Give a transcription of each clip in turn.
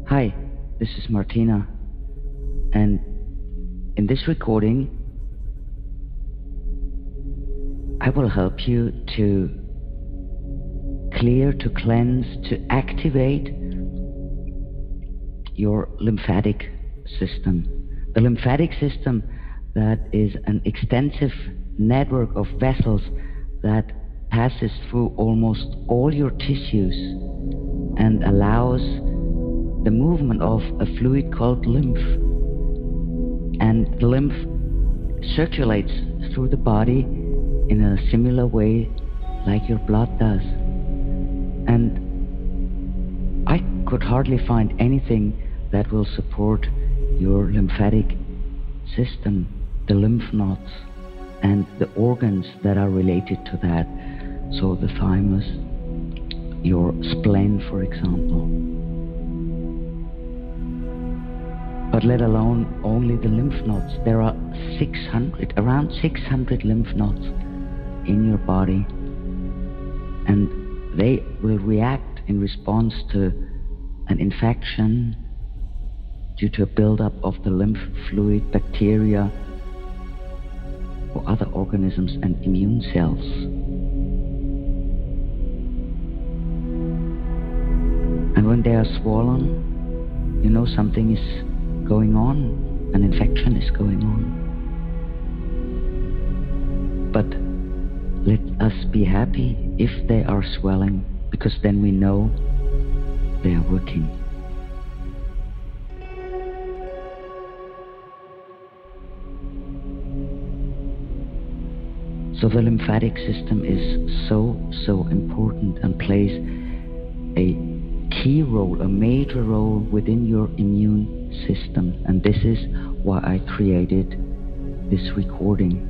Hi, this is Martina, and in this recording, I will help you to clear, to cleanse, to activate your lymphatic system. The lymphatic system that is an extensive network of vessels that passes through almost all your tissues and allows the movement of a fluid called lymph. And the lymph circulates through the body in a similar way like your blood does. And I could hardly find anything that will support your lymphatic system, the lymph nodes, and the organs that are related to that. So the thymus, your spleen, for example. But let alone only the lymph nodes. There are around 600 lymph nodes in your body, and they will react in response to an infection due to a buildup of the lymph fluid, bacteria, or other organisms and immune cells. And when they are swollen, you know something is going on, an infection is going on. But let us be happy if they are swelling, because then we know they are working. So the lymphatic system is so important and plays a key role, a major role within your immune system. And this is why I created this recording.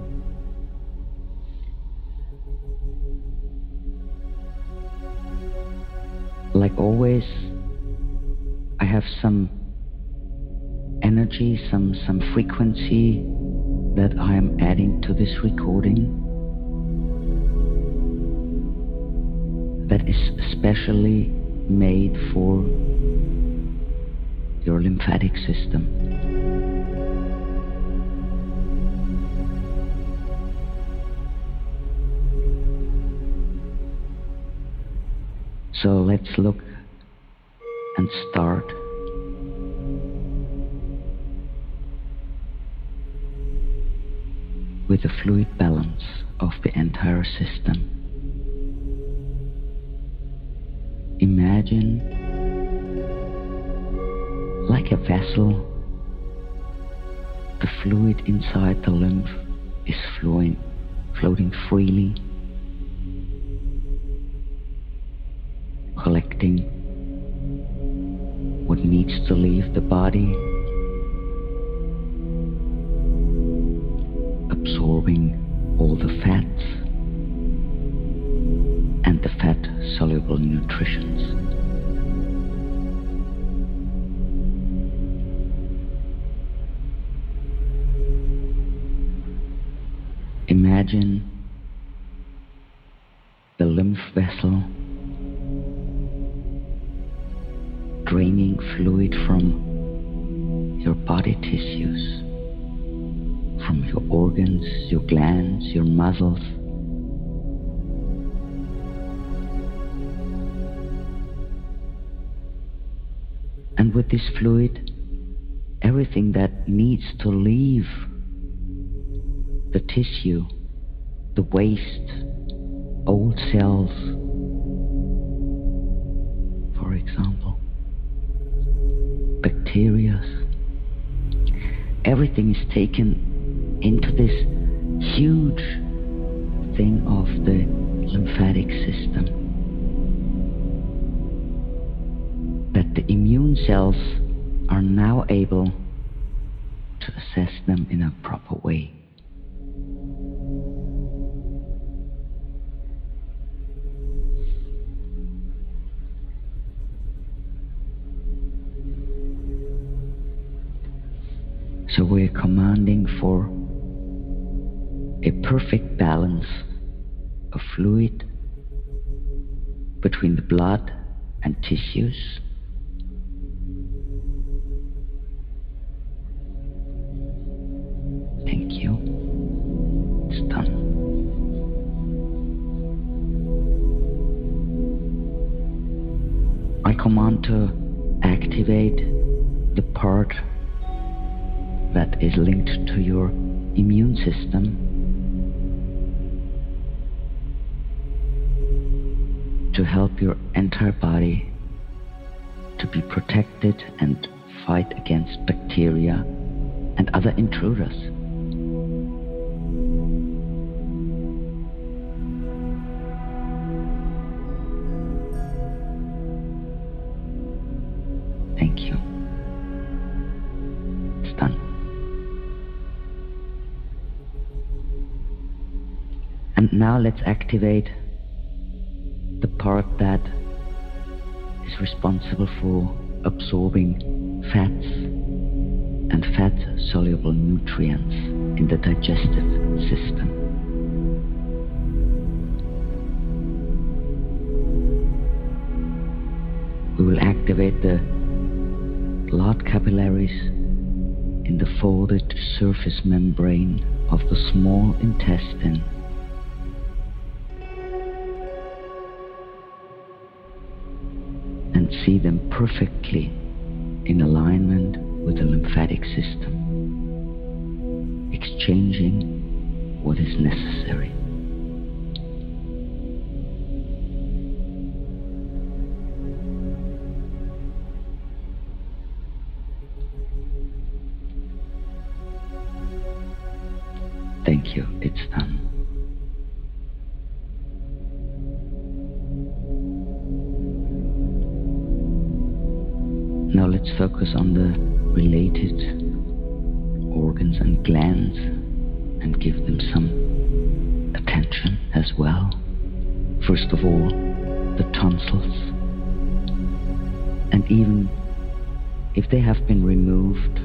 Like always, I have some energy, some frequency that I am adding to this recording that is specially made for your lymphatic system. So let's look and start with the fluid balance of the entire system. Imagine like a vessel, the fluid inside the lymph is floating freely, collecting what needs to leave the body, absorbing all the fats and the fat-soluble nutritions. Imagine the lymph vessel draining fluid from your body tissues, from your organs, your glands, your muscles. And with this fluid, everything that needs to leave the tissue, the waste, old cells, for example, bacteria, everything is taken into this huge thing of the lymphatic system, that the immune cells are now able to assess them in a proper way. So we're commanding for a perfect balance of fluid between the blood and tissues, command to activate the part that is linked to your immune system to help your entire body to be protected and fight against bacteria and other intruders. Thank you. It's done. And now let's activate the part that is responsible for absorbing fats and fat-soluble nutrients in the digestive system. We will activate the blood capillaries in the folded surface membrane of the small intestine, and see them perfectly in alignment with the lymphatic system, exchanging what is necessary. Thank you, it's done. Now let's focus on the related organs and glands and give them some attention as well. First of all, the tonsils. And even if they have been removed,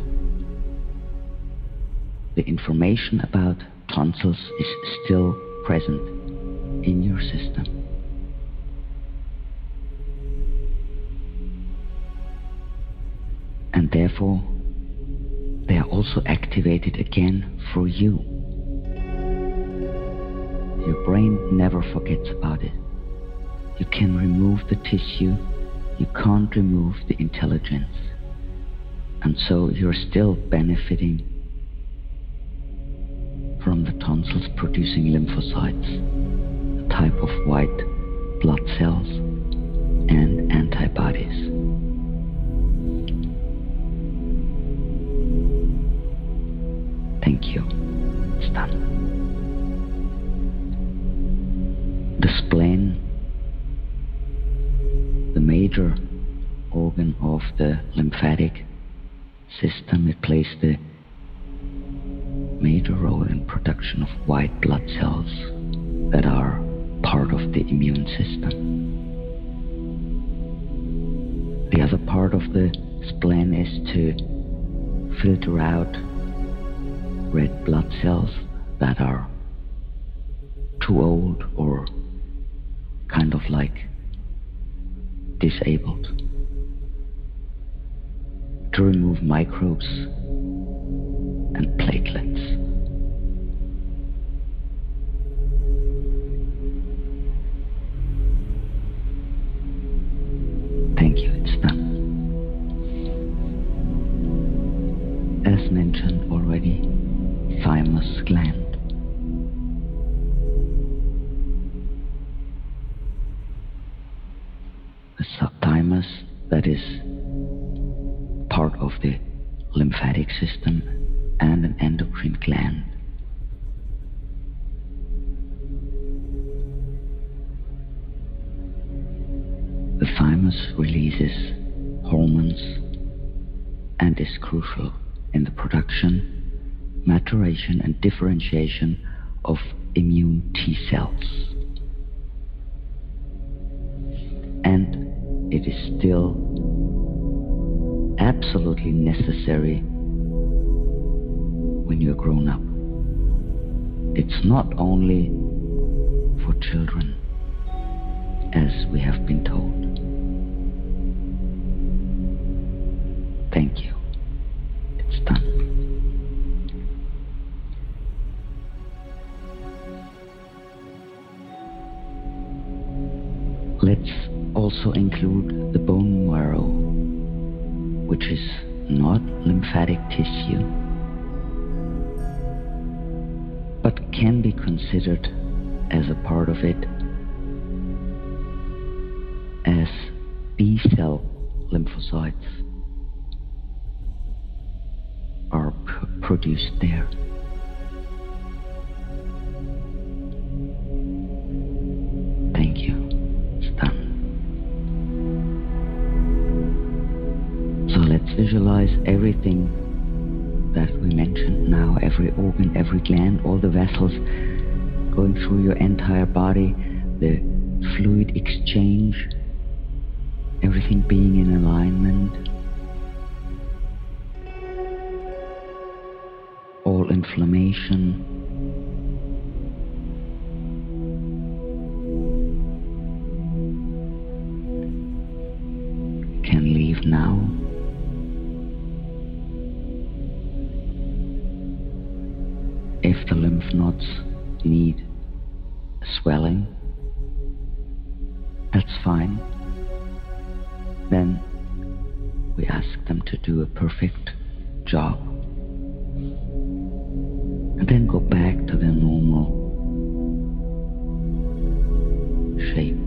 the information about tonsils is still present in your system. And therefore, they are also activated again for you. Your brain never forgets about it. You can remove the tissue, you can't remove the intelligence. And so you're still benefiting from the tonsils producing lymphocytes, a type of white blood cells, and antibodies. Thank you. It's done. The spleen, the major organ of the lymphatic system, it plays the major role in production of white blood cells that are part of the immune system. The other part of the spleen is to filter out red blood cells that are too old or kind of like disabled, to remove microbes and platelets. Thank you, it's done. As mentioned already, thymus gland. The thymus that is part of the lymphatic system and an endocrine gland. The thymus releases hormones and is crucial in the production, maturation and differentiation of immune T cells. And it is still absolutely necessary when you're grown up. It's not only for children, as we have been told. Thank you. It's done. Let's also include the bone marrow, which is not lymphatic tissue, but can be considered as a part of it, as B-cell lymphocytes are produced there. Thank you. It's done. So let's visualize everything that we mentioned now, every organ, every gland, all the vessels going through your entire body, the fluid exchange, everything being in alignment, all inflammation, can leave now. If the lymph nodes need swelling, that's fine. Then we ask them to do a perfect job and then go back to their normal shape.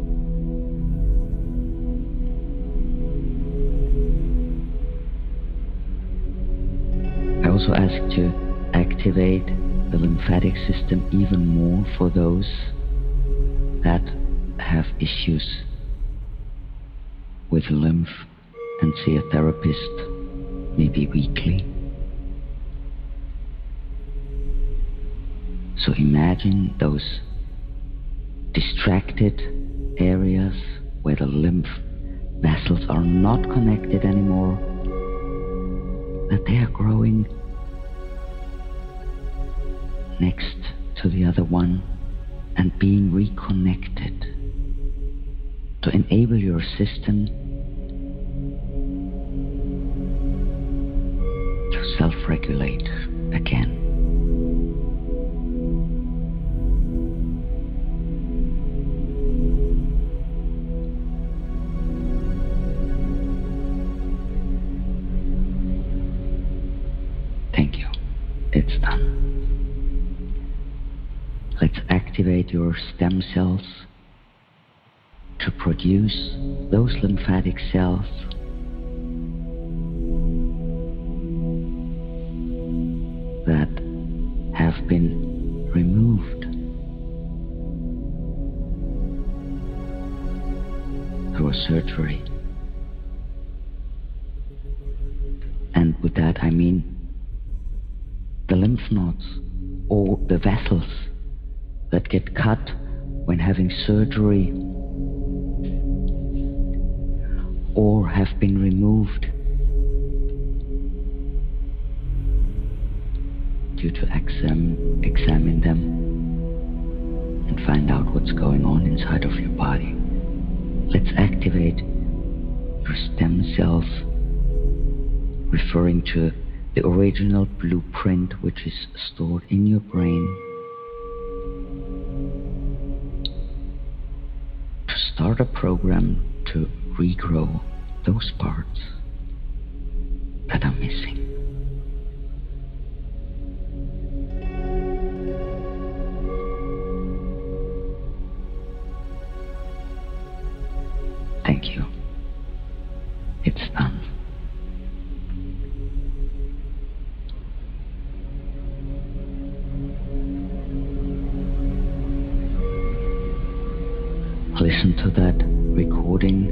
I also ask to activate the lymphatic system even more for those that have issues with lymph and see a therapist maybe weekly. So imagine those distracted areas where the lymph vessels are not connected anymore, that they are growing next to the other one and being reconnected to enable your system to self-regulate again. Thank you. It's done. Let's activate your stem cells to produce those lymphatic cells that have been removed through a surgery. And with that I mean the lymph nodes or the vessels that get cut when having surgery or have been removed due to examine them and find out what's going on inside of your body. Let's activate your stem cells, referring to the original blueprint which is stored in your brain, to start a program to regrow those parts that are missing. Thank you. It's done. Listen to that recording.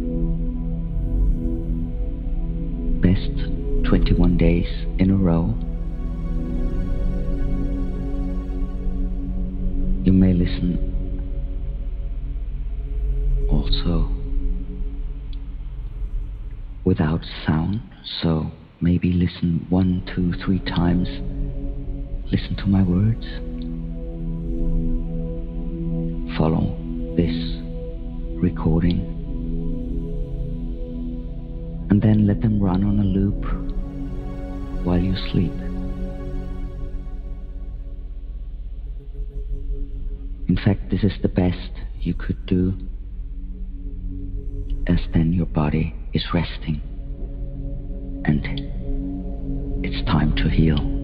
Best 21 days in a row. You may listen also without sound, so maybe listen 1, 2, 3 times. Listen to my words. Follow this recording and then let them run on a loop while you sleep. In fact, this is the best you could do as then your body is resting. And it's time to heal.